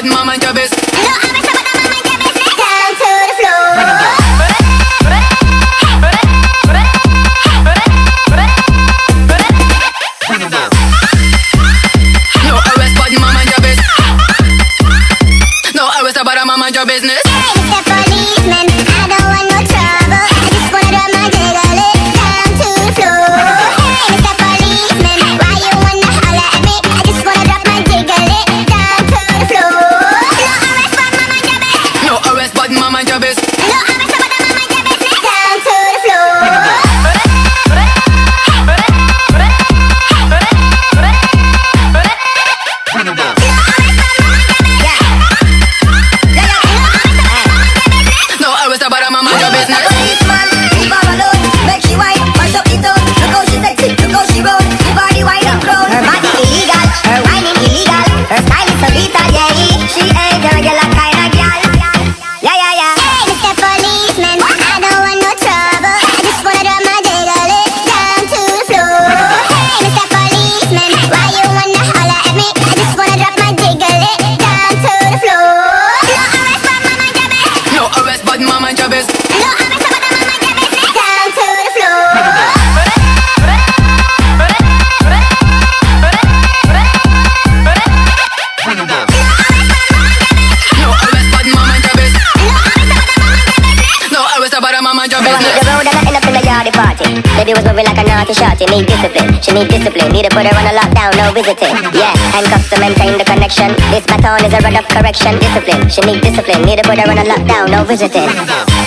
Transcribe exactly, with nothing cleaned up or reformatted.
bad mama and your best. No arrest, but I'm mind your business. Down to the floor. No arrest, bad mama and your best. No arrest, but I'm mind your business. Hey, Mister Policeman, I don't want no trouble. I just wanna drop my jiggle it down to the floor. Hey, Mister Policeman, why you wanna holler at me? I just wanna drop my jiggle it down to the floor. No arrest, but my mind your best. No arrest, but I'm mind your best. No arrest, but I'm mind your business. Down to the floor. No arrest, but I'm mind your business. Policeman, leave her alone. Make she whine, mash up the town. Look how she sexy, look how she roll. Give her the wine and crown. Her body illegal, her whining illegal. Her style is so lethal, yeah. She ain't a regular kind of gal. Yeah, yeah, yeah. Hey, Mister Policeman, I don't want no trouble. I just wanna drop my jiggle it down to the floor. Hey, Mister Policeman, why you wanna holler at me? I just wanna drop my jiggle it down to the floor. No arrest, but my mind your best. No arrest, but my mind your best. No arrest, but I'm mind your business. Down to the floor. No arrest, but my mind your best. No arrest, but I'm mind your So I hit business. the road and I end up in a yardy party. Baby was moving like a naughty shorty. Need discipline, she need discipline. Need to put her on a lockdown, no visiting. Yeah, handcuffs to maintain the connection. This baton is a rod of correction. Discipline, she need discipline. Need to put her on a lockdown, no visiting.